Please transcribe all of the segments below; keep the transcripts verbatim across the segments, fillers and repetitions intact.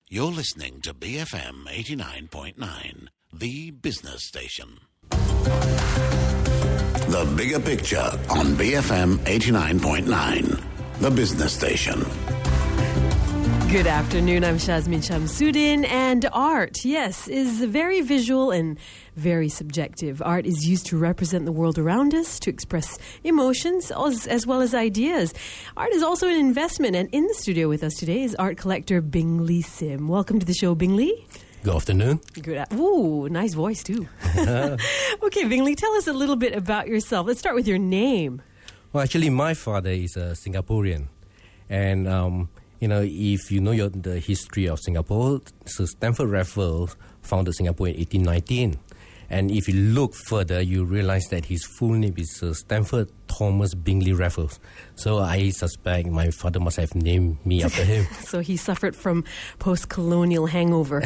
You're listening to B F M eighty-nine point nine, the business station. The Bigger Picture on B F M eighty-nine point nine, the business station. Good afternoon, I'm Shazmin Shamsuddin, and art, yes, is very visual and very subjective. Art is used to represent the world around us, to express emotions as, as well as ideas. Art is also an investment, and in the studio with us today is art collector Bing Lee Sim. Welcome to the show, Bing Lee. Good afternoon. Good. A- Ooh, nice voice too. Okay, Bing Lee, tell us a little bit about yourself. Let's start with your name. Well, actually, my father is a Singaporean, and um, you know, if you know your, the history of Singapore, Sir Stamford Raffles founded Singapore in eighteen nineteen. And if you look further, you realize that his full name is Sir Stamford Thomas Bingley Raffles. So I suspect my father must have named me after him. So he suffered from post-colonial hangover.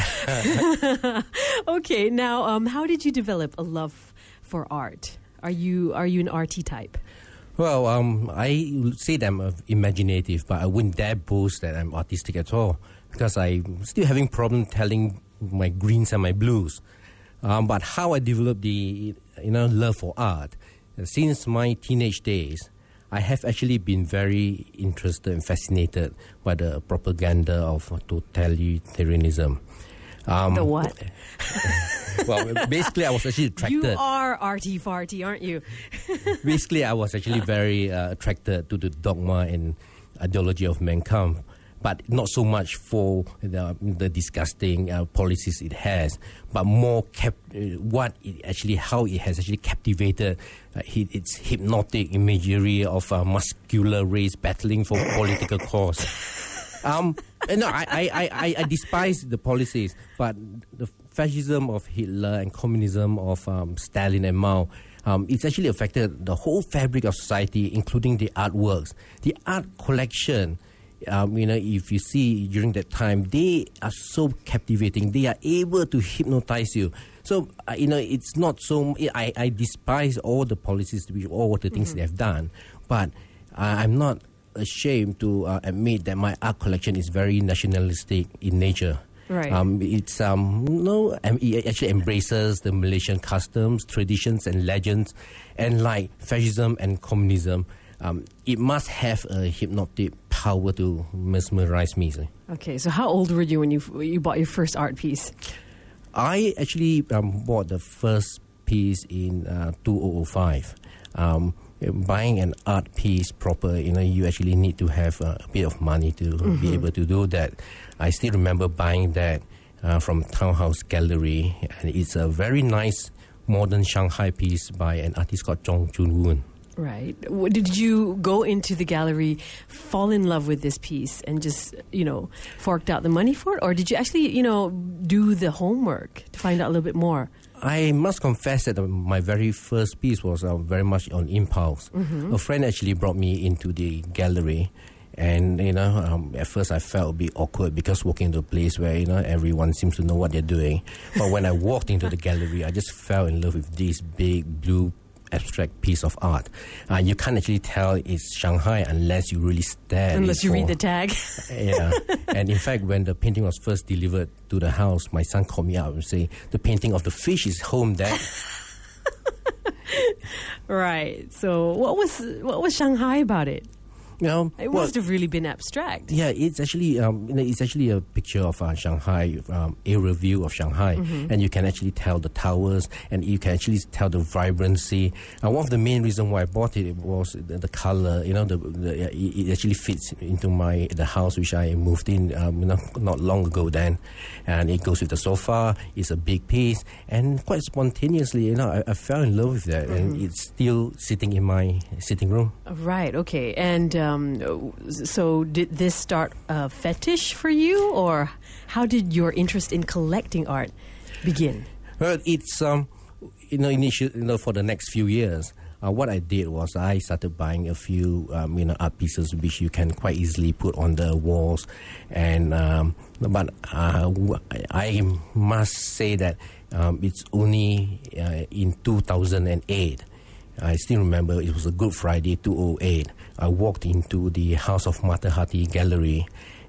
Okay, now, um, how did you develop a love for art? Are you are you an arty type? Well, um, I say that I'm imaginative, but I wouldn't dare boast that I'm artistic at all, because I'm still having problem telling my greens and my blues. Um, but how I developed the you know love for art, since my teenage days, I have actually been very interested and fascinated by the propaganda of totalitarianism. Um, the what? Well, basically, I was actually attracted. You are arty-farty, aren't you? Basically, I was actually very uh, attracted to the dogma and ideology of Mein Kampf, but not so much for the, the disgusting uh, policies it has, but more cap- uh, what it actually, how it has actually captivated uh, its hypnotic imagery of a muscular race battling for political cause. Um, no, I, I, I, I despise the policies, but the fascism of Hitler and communism of um, Stalin and Mao, um, it's actually affected the whole fabric of society, including the artworks. The art collection, um, you know, if you see during that time, they are so captivating. They are able to hypnotize you. So, uh, you know, it's not so... I, I despise all the policies, all the things mm-hmm. they have done, but uh, I'm not ashamed to uh, admit that my art collection is very nationalistic in nature. Right. Um, it's um no, um, it actually embraces the Malaysian customs, traditions, and legends, and like fascism and communism, um, it must have a hypnotic power to mesmerize me. So. Okay, so how old were you when you you bought your first art piece? I actually um, bought the first piece in uh, two thousand five. Um, Buying an art piece proper, you know, you actually need to have uh, a bit of money to mm-hmm. be able to do that. I still remember buying that uh, from Townhouse Gallery, and it's a very nice modern Shanghai piece by an artist called Chong Chun Woon. Right. Did you go into the gallery, fall in love with this piece, and just, you know, forked out the money for it? Or did you actually, you know, do the homework to find out a little bit more? I must confess that my very first piece was uh, very much on impulse. Mm-hmm. A friend actually brought me into the gallery, and you know, um, at first I felt a bit awkward because walking into a place where you know everyone seems to know what they're doing. But when I walked into the gallery, I just fell in love with this big blue abstract piece of art. Uh, you can't actually tell it's Shanghai unless you really stare. Unless you for, read the tag. Yeah. And in fact, when the painting was first delivered to the house, my son called me up and say, "The painting of the fish is home, Dad." Right. So what was what was Shanghai about it? You know, it well, must have really been abstract. Yeah, it's actually um, you know, it's actually a picture of uh, Shanghai, um, aerial view of Shanghai, mm-hmm. and you can actually tell the towers, and you can actually tell the vibrancy. And one of the main reasons why I bought it was the, the color. You know, the, the it actually fits into my the house which I moved in um, you know, not long ago. Then, and it goes with the sofa. It's a big piece, and quite spontaneously, you know, I, I fell in love with that, mm-hmm. and it's still sitting in my sitting room. Right. Okay. And um, so did this start a fetish for you, or how did your interest in collecting art begin? Well, it's um, you know, initially, you know, for the next few years, uh, what I did was I started buying a few um, you know art pieces which you can quite easily put on the walls, and um, but uh, I must say that um, it's only uh, in two thousand eight. I still remember it was a Good Friday, two thousand eight. I walked into the House of Matahati Gallery,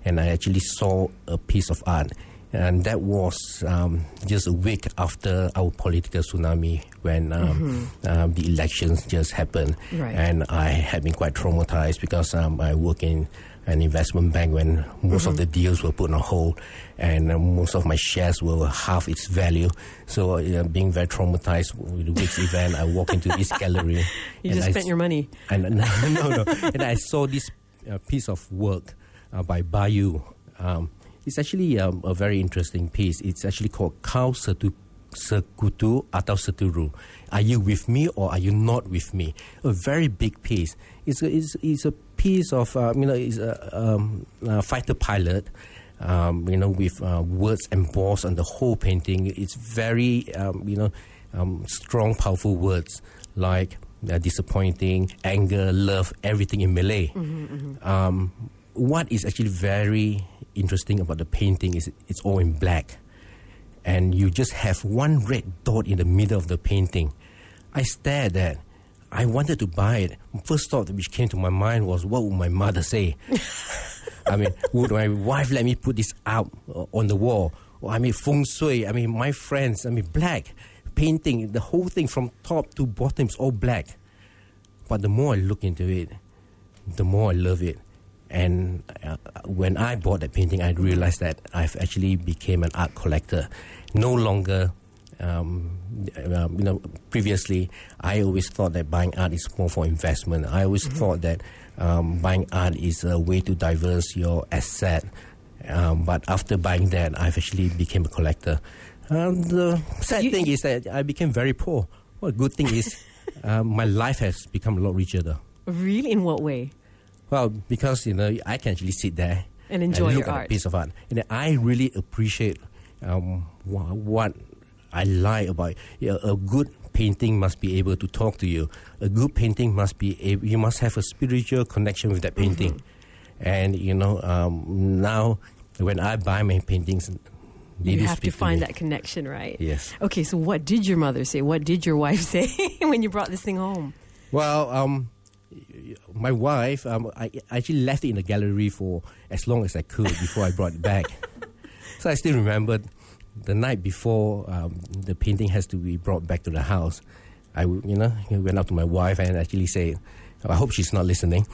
and I actually saw a piece of art. And that was um, just a week after our political tsunami, when um, mm-hmm. um, the elections just happened. Right. And I had been quite traumatized because um, I work in an investment bank when most mm-hmm. of the deals were put on hold, and uh, most of my shares were half its value. So uh, being very traumatized with the week's event, I walk into this gallery. You just I spent s- your money. And, no, no, no. And I saw this uh, piece of work uh, by Bayu. Um, It's actually um, a very interesting piece. It's actually called Kau Setu, Sekutu atau Seturu. Are you with me or are you not with me? A very big piece. It's a, it's, it's a piece of, uh, you know, it's a, um, a fighter pilot, um, you know, with uh, words embossed on the whole painting. It's very, um, you know, um, strong, powerful words like uh, disappointing, anger, love, everything in Malay. Mm-hmm, mm-hmm. Um, what is actually very interesting about the painting is it's all in black, and you just have one red dot in the middle of the painting. I stared at, I wanted to buy it. First thought which came to my mind was, what would my mother say? I mean, would my wife let me put this out uh, on the wall? Or, I mean, feng shui. I mean, my friends. I mean, black painting. The whole thing from top to bottom is all black. But the more I look into it, the more I love it. And uh, when I bought that painting, I realized that I've actually became an art collector. No longer, um, uh, you know, previously, I always thought that buying art is more for investment. I always mm-hmm. thought that um, buying art is a way to diverse your asset. Um, but after buying that, I've actually became a collector. Um, the sad you, thing is that I became very poor. Well, the good thing is uh, my life has become a lot richer, though. Really? In what way? Well, because, you know, I can actually sit there and enjoy and look your at art. a piece of art. And I really appreciate um, what I like about it. You know, a good painting must be able to talk to you. A good painting must be able, you must have a spiritual connection with that painting. Mm-hmm. And, you know, um, now when I buy my paintings, you have to find to that connection, right? Yes. Okay, so what did your mother say? What did your wife say when you brought this thing home? Well, um... my wife, um, I, I actually left it in the gallery for as long as I could before I brought it back. So I still remember the night before um, the painting has to be brought back to the house. I, you know, went up to my wife and actually said, I hope she's not listening.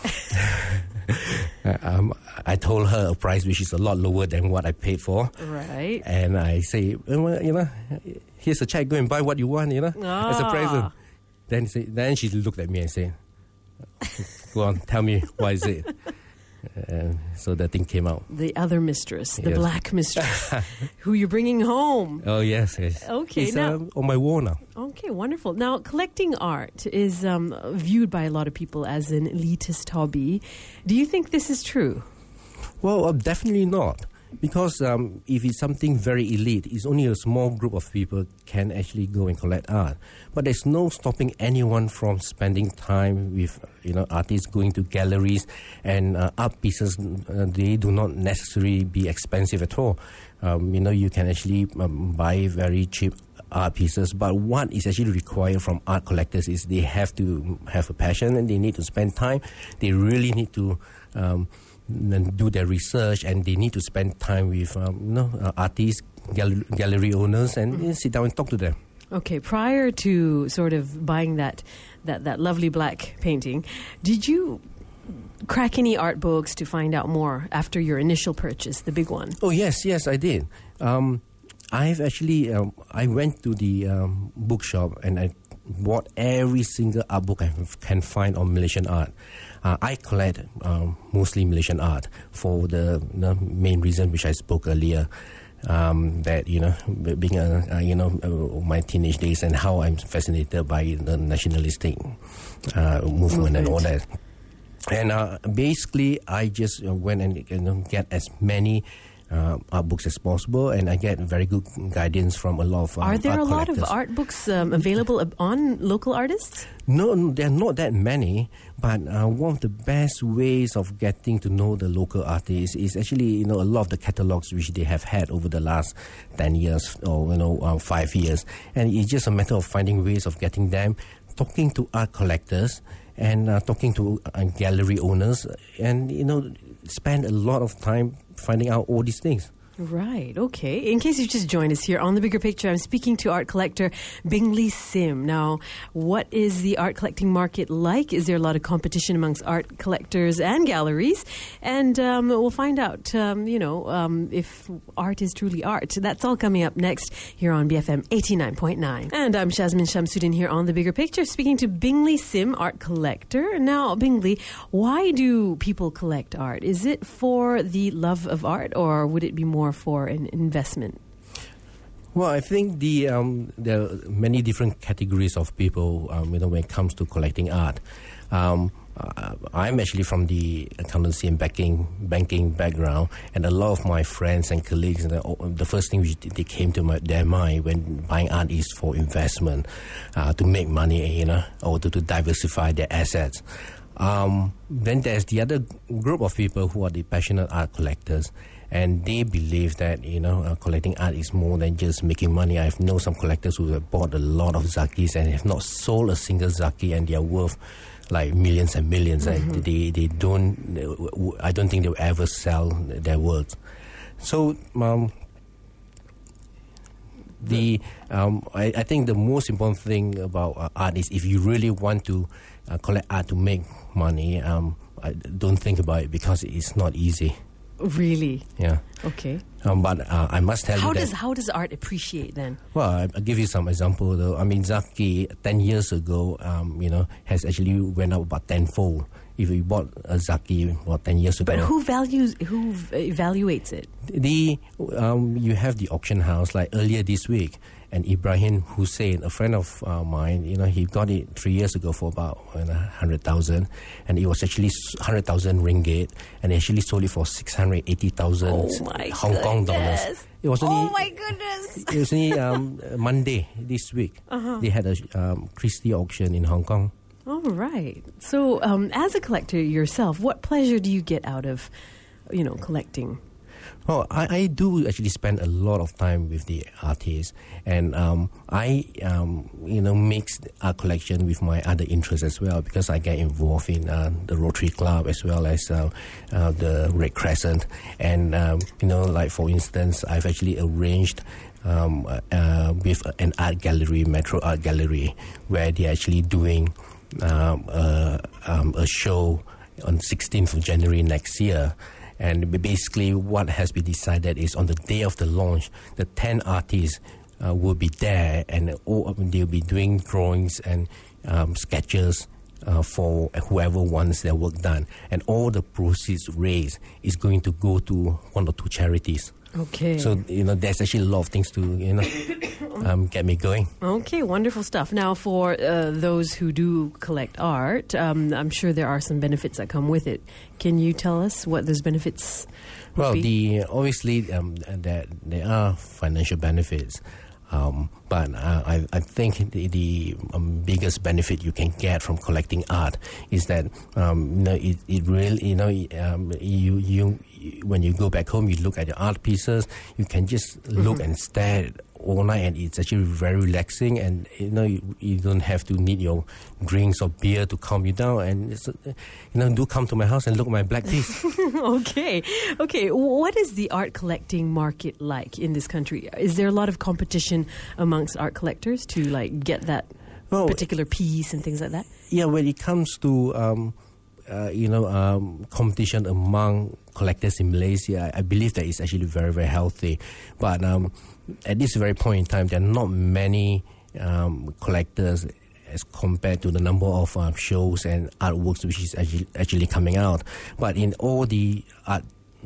um, I told her a price which is a lot lower than what I paid for. Right. And I say, you know, here's a check, go and buy what you want, you know, ah. as a present. Then, then she looked at me and said, go on, tell me, what is it? Uh, so that thing came out. The other mistress, the yes. black mistress, who you're bringing home. Oh, yes, yes. Okay, it's now, um, on my wall now. Okay, wonderful. Now, collecting art is um, viewed by a lot of people as an elitist hobby. Do you think this is true? Well, uh, definitely not. Because um, if it's something very elite, it's only a small group of people can actually go and collect art. But there's no stopping anyone from spending time with, you know, artists, going to galleries, and uh, art pieces. Uh, they do not necessarily be expensive at all. Um, you know, you can actually um, buy very cheap art pieces. But what is actually required from art collectors is they have to have a passion and they need to spend time. They really need to Um, and do their research, and they need to spend time with um, you know, uh, artists, gal- gallery owners, and mm-hmm. you know, sit down and talk to them. Okay, prior to sort of buying that, that, that lovely black painting, did you crack any art books to find out more after your initial purchase, the big one? Oh, yes, yes, I did. Um, I've actually, um, I went to the um, bookshop and I bought every single art book I can find on Malaysian art. Uh, I collect um, mostly Malaysian art for the, the main reason which I spoke earlier, um, that, you know, being a, uh, you know, uh, my teenage days and how I'm fascinated by the nationalistic uh, movement, movement and all that. And uh, basically, I just uh, went and you know, get as many Uh, art books as possible, and I get very good guidance from a lot of um, Are there art a lot collectors. of art books um, available on local artists? No, there are not that many, but uh, one of the best ways of getting to know the local artists is actually, you know, a lot of the catalogs which they have had over the last ten years or, you know, uh, five years. And it's just a matter of finding ways of getting them, talking to art collectors, and uh, talking to uh, gallery owners, and you know, spend a lot of time finding out all these things. Right, okay. In case you've just joined us here on The Bigger Picture, I'm speaking to art collector Bingley Sim. Now, what is the art collecting market like? Is there a lot of competition amongst art collectors and galleries? And um, we'll find out, um, you know, um, if art is truly art. That's all coming up next here on B F M eighty-nine point nine. And I'm Shazmin Shamsuddin here on The Bigger Picture, speaking to Bingley Sim, art collector. Now, Bingley, why do people collect art? Is it for the love of art, or would it be more for an investment? Well, I think the um, there are many different categories of people, um, you know, when it comes to collecting art. Um, uh, I'm actually from the accountancy and banking banking background, and a lot of my friends and colleagues, the, the first thing which they came to my, their mind when buying art is for investment, uh, to make money, you know, or to, to diversify their assets. Um, then there's the other group of people who are the passionate art collectors. And they believe that, you know, uh, collecting art is more than just making money. I know some collectors who have bought a lot of zakis and have not sold a single zaki, and they are worth like millions and millions. Mm-hmm. And they, they don't, I don't think they'll ever sell their worth. So, um, the um, I, I think the most important thing about uh, art is if you really want to uh, collect art to make money, um, I don't think about it, because it's not easy. Really? Yeah. Okay. Um, but uh, I must tell how you that... Does, how does art appreciate then? Well, I, I'll give you some example though. I mean, Zaki, ten years ago, um, you know, has actually went up about tenfold. If you bought a Zaki about ten years ago... But who values, who evaluates it? The um, You have the auction house, like earlier this week, and Ibrahim Hussein, a friend of uh, mine, you know, he got it three years ago for about you know, one hundred thousand, and it was actually one hundred thousand ringgit, and he actually sold it for six hundred eighty thousand oh Hong goodness. Kong dollars. It was only, oh my goodness! It was only um, Monday this week. Uh-huh. They had a um, Christie auction in Hong Kong. All right. So, um, as a collector yourself, what pleasure do you get out of, you know, collecting? Well, I, I do actually spend a lot of time with the artists, and um, I, um, you know, mix art collection with my other interests as well, because I get involved in uh, the Rotary Club as well as uh, uh, the Red Crescent, and um, you know, like for instance, I've actually arranged um, uh, with an art gallery, Metro Art Gallery, where they're actually doing um, uh, um, a show on sixteenth of January next year. And basically what has been decided is on the day of the launch, the ten artists uh, will be there, and all, they'll be doing drawings and um, sketches uh, for whoever wants their work done. And all the proceeds raised is going to go to one or two charities. Okay. So, you know, there's actually a lot of things to, you know, um, get me going. Okay, wonderful stuff. Now, for uh, those who do collect art, um, I'm sure there are some benefits that come with it. Can you tell us what those benefits would well, be? the obviously um, there, there are financial benefits. Um, but uh, I, I think the, the um, biggest benefit you can get from collecting art is that um, you know it, it really you know um, you you when you go back home, you look at your art pieces, you can just look mm-hmm. and stare all night, and it's actually very relaxing. And you know you, you don't have to need your drinks or beer to calm you down. And it's, you know, do come to my house and look at my black piece. okay, okay. What is the art collecting market like in this country? Is there a lot of competition amongst art collectors to like get that well, particular piece and things like that? Yeah, when it comes to um, uh, you know um, competition among collectors in Malaysia, I, I believe that it's actually very very healthy. But um, at this very point in time, there are not many um, collectors as compared to the number of um, shows and artworks which is actually, actually coming out. But in all the art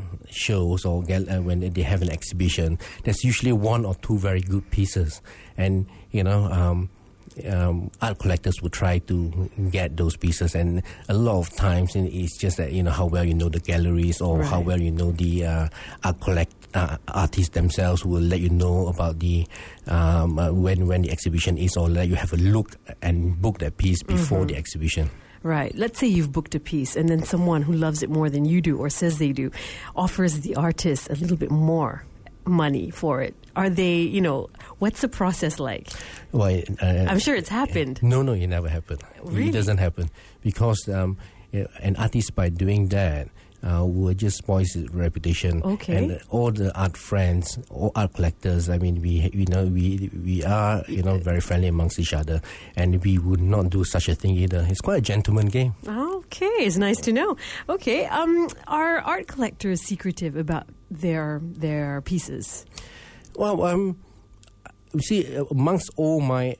shows or gal- uh, when they have an exhibition, there's usually one or two very good pieces. And, you know, um, um, art collectors will try to get those pieces. And a lot of times it's just that, you know, how well you know the galleries or right. how well you know the uh, art collect uh, artists themselves will let you know about the um, uh, when, when the exhibition is, or let you have a look and book that piece before mm-hmm. the exhibition. Right. Let's say you've booked a piece and then someone who loves it more than you do or says they do offers the artist a little bit more money for it. Are they, you know, What's the process like? Well, uh, I'm sure it's happened. No, no, it never happened. Really? It doesn't happen because um, an artist, by doing that, uh, will just spoil his reputation. Okay. And all the art friends, all art collectors, I mean, we you know we we are you know very friendly amongst each other, and we would not do such a thing either. It's quite a gentleman game. Okay, it's nice to know. Okay, um, are art collectors secretive about their their pieces? Well, um, you see, amongst all my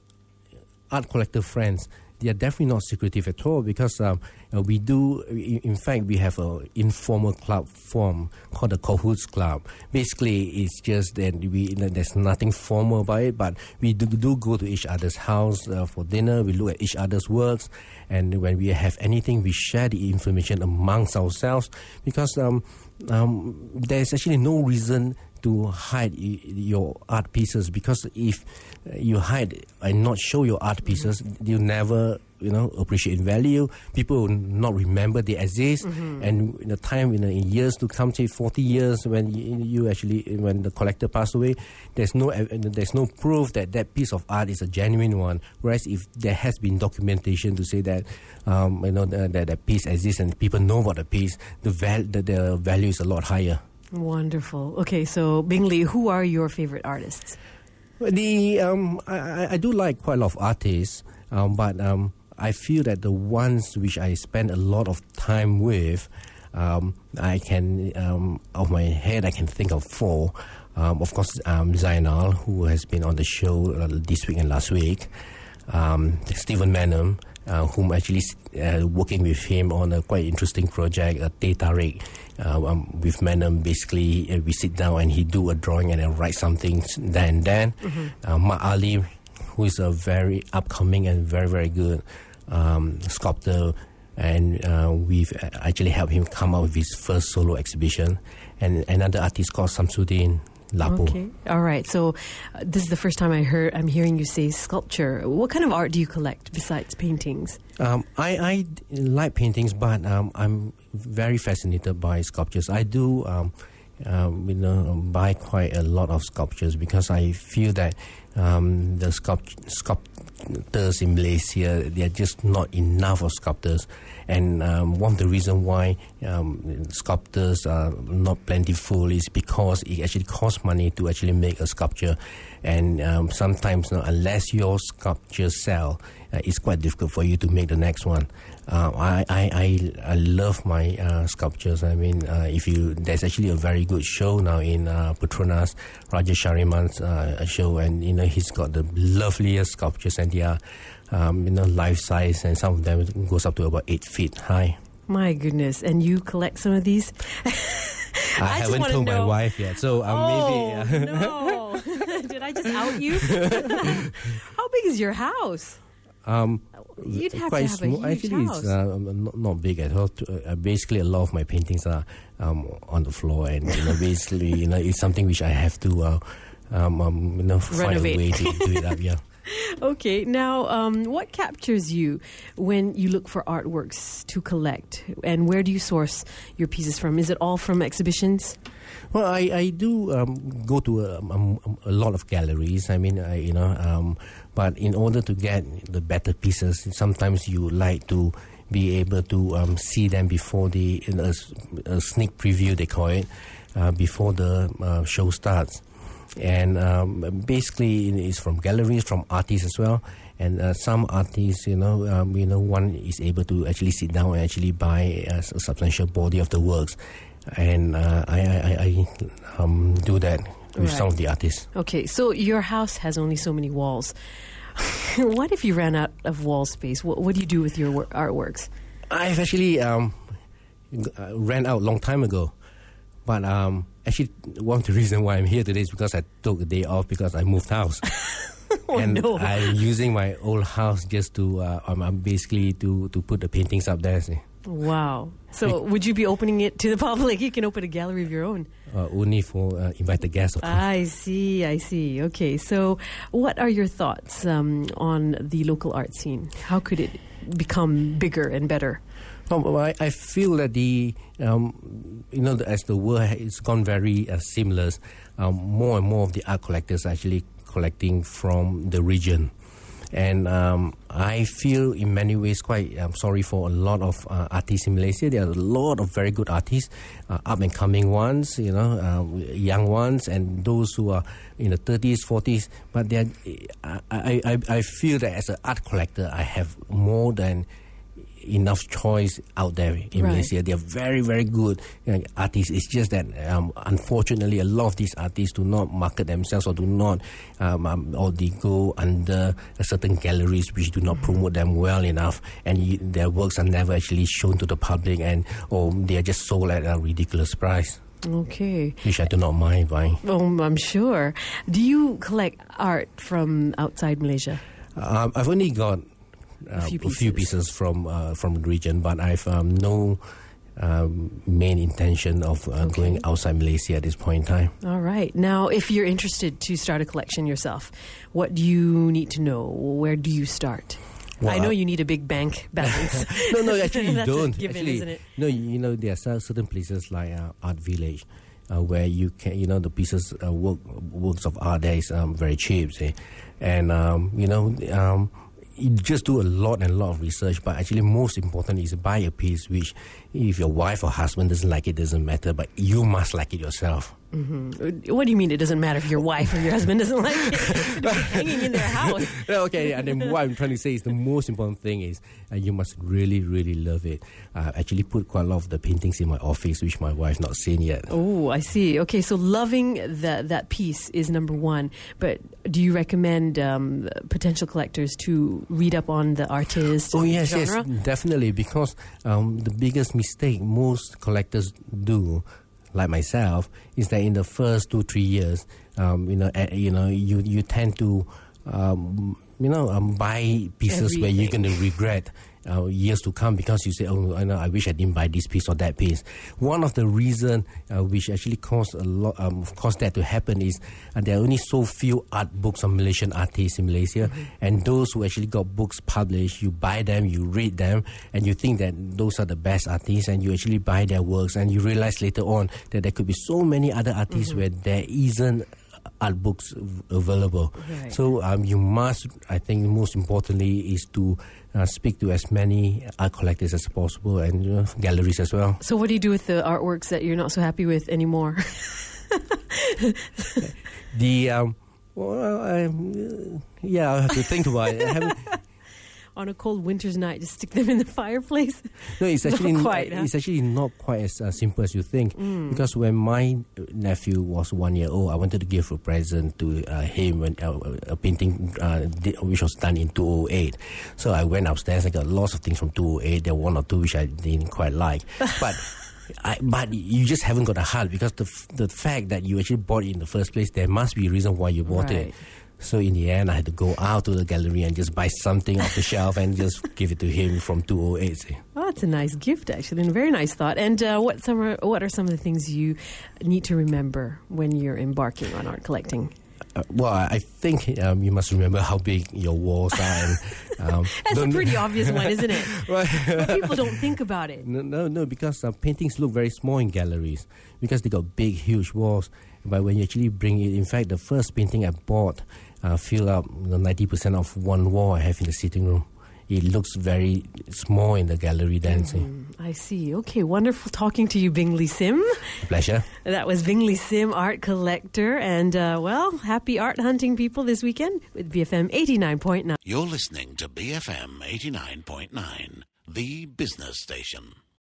art collector friends, they are definitely not secretive at all because um, uh, we do, in, in fact, we have an informal club form called the Cahoots Club. Basically, it's just that we you know, there's nothing formal about it, but we do, do go to each other's house uh, for dinner. We look at each other's works, and when we have anything, we share the information amongst ourselves because um, um, there's actually no reason to hide y- your art pieces, because if you hide and not show your art pieces, mm-hmm. you never, you know, appreciate value. People will not remember they exist, mm-hmm. and in the time, you know, in years to come, say forty years, when you, you actually, when the collector passed away, there's no, there's no proof that that piece of art is a genuine one. Whereas if there has been documentation to say that, um, you know, that that piece exists and people know about the piece, the val- the, the value is a lot higher. Wonderful. Okay, so Bing-Lee, who are your favorite artists? The um, I, I do like quite a lot of artists, um, but um, I feel that the ones which I spend a lot of time with, um, I can, um, off my head, I can think of four. Um, of course, um, Zainal, who has been on the show uh, this week and last week. Um, Stephen Manham, uh, whom actually uh, working with him on a quite interesting project, a Teh Tarik. Uh, um, with Manham, basically, uh, we sit down and he do a drawing and then write something then and then. Mm-hmm. Uh, Mat Ali, who is a very upcoming and very, very good um, sculptor, and uh, we've actually helped him come out with his first solo exhibition. And another artist called Samsudin Lapo. Okay, all right. So uh, this is the first time I heard. I'm hearing you say sculpture. What kind of art do you collect besides paintings? Um, I, I like paintings, but um, I'm very fascinated by sculptures. I do, um, um, you know, buy quite a lot of sculptures because I feel that um, the sculpt- sculptors in Malaysia, they are just not enough of sculptors. And um, one of the reasons why um, sculptors are not plentiful is because it actually costs money to actually make a sculpture. And um, sometimes, you know, unless your sculpture sell, uh, it's quite difficult for you to make the next one. Uh, I, I, I, I love my uh, sculptures. I mean, uh, if you there's actually a very good show now in uh, Petronas, Rajesh Shariman's uh, show, and you know he's got the loveliest sculptures, and they are um, you know life size, and some of them goes up to about eight feet high. My goodness! And you collect some of these? I, I haven't told know. my wife yet, so um, oh, maybe. Uh, no! Did I just out you? How big is your house? Um, You'd have quite to have small. a huge Actually, house. it's uh, not, not big at all. Uh, basically, a lot of my paintings are um, on the floor, and you know, basically, you know, it's something which I have to, uh, um, um, you know, find Renovate. a way to do it up. Yeah. Okay, now, um, what captures you when you look for artworks to collect, and where do you source your pieces from? Is it all from exhibitions? Well, I, I do um, go to a, um, a lot of galleries. I mean, I, you know, um, but in order to get the better pieces, sometimes you like to be able to um, see them before the in a, a sneak preview, they call it, uh, before the uh, show starts. And um, basically, it's from galleries, from artists as well. And uh, some artists, you know, um, you know, one is able to actually sit down and actually buy a, a substantial body of the works. And uh, I, I, I um, do that with Right. some of the artists. Okay, so your house has only so many walls. What if you ran out of wall space? What, what do you do with your wor- artworks? I've actually um, g- uh, ran out a long time ago. But um, actually, one of the reasons why I'm here today is because I took a day off because I moved house. Oh, and no. I'm using my old house just to, uh, um, I'm basically to, to put the paintings up there. See. Wow. So would you be opening it to the public? You can open a gallery of your own. Uh, only for uh, invited guests. Of course. I see, I see. Okay, so what are your thoughts um, on the local art scene? How could it become bigger and better? Um, I, I feel that the um, you know the, as the world has gone very uh, seamless, um, more and more of the art collectors are actually collecting from the region. And um, I feel in many ways quite um, sorry for a lot of uh, artists in Malaysia. There are a lot of very good artists, uh, up and coming ones, you know, uh, young ones, and those who are in the thirties, forties. But they are, I, I, I feel that as an art collector, I have more than enough choice out there in right. Malaysia. They are very, very good you know, artists. It's just that um, unfortunately a lot of these artists do not market themselves or do not um, um, or they go under certain galleries which do not promote them well enough, and you, their works are never actually shown to the public, and or they are just sold at a ridiculous price. Okay. Which I do not mind buying. Oh, I'm sure. Do you collect art from outside Malaysia? Um, I've only got Uh, a, few a few pieces from uh, from the region, but I've um, no um, main intention of uh, okay. going outside Malaysia at this point in time. All right. Now, if you're interested to start a collection yourself, what do you need to know? Where do you start? Well, I know you need a big bank balance. no, no, actually you That's don't. a given, actually, isn't it? No, you know there are certain places like uh, Art Village, uh, where you can, you know, the pieces, uh, work, works of art there is um, very cheap, see? and um, you know. Um, You just do a lot and a lot of research, but actually most important is buy a piece which, if your wife or husband doesn't like it, doesn't matter, but you must like it yourself. Mm-hmm. What do you mean it doesn't matter if your wife or your husband doesn't like it? It's gonna be hanging in their house. Okay, and then what I'm trying to say is the most important thing is uh, you must really, really love it. I uh, actually put quite a lot of the paintings in my office, which my wife's not seen yet. Oh, I see. Okay, so loving that that piece is number one. But do you recommend um, potential collectors to read up on the artist? Oh yes, genre? yes, definitely. Because um, the biggest mistake most collectors do, like myself, is that in the first two three years, um, you know, uh, you know, you you tend to, um, you know, um, buy pieces Everything. where you're going to regret uh, years to come, because you say, oh, I know, I wish I didn't buy this piece or that piece. One of the reasons uh, which actually caused a lot, um, caused that to happen is uh, there are only so few art books on Malaysian artists in Malaysia, mm-hmm. and those who actually got books published, you buy them, you read them, and you think that those are the best artists, and you actually buy their works, and you realize later on that there could be so many other artists mm-hmm. where there isn't art books available. Right. So um, you must, I think most importantly, is to uh, speak to as many art collectors as possible, and you know, galleries as well. So what do you do with the artworks that you're not so happy with anymore? the, um, well, I, uh, yeah, I'll have to think about it. I haven't, On a cold winter's night, just stick them in the fireplace? No, it's actually not quite, n- huh? it's actually not quite as uh, simple as you think. Mm. Because when my nephew was one year old, I wanted to give a present to uh, him when uh, a painting uh, did, which was done in two thousand eight. So I went upstairs. I got lots of things from two thousand eight. There were one or two which I didn't quite like, but. I, but you just haven't got a heart, because the f- the fact that you actually bought it in the first place, there must be a reason why you bought Right. it. So in the end, I had to go out to the gallery and just buy something off the shelf and just give it to him from two thousand eight. See. Oh, that's a nice gift, actually, and a very nice thought. And uh, what some are, what are some of the things you need to remember when you're embarking on art collecting? Uh, well, I think um, you must remember how big your walls are. And, um, That's a don't- pretty obvious one, isn't it? Right. But people don't think about it. No, no, no, because uh, paintings look very small in galleries because they got big, huge walls. But when you actually bring it, in fact, the first painting I bought uh, filled up the ninety percent of one wall I have in the sitting room. It looks very small in the gallery dancing. Mm, I see. Okay, wonderful talking to you, Bingley Sim. Pleasure. That was Bingley Sim, art collector. And, uh, well, happy art hunting, people, this weekend with B F M eighty-nine point nine. You're listening to B F M eighty-nine point nine, the business station.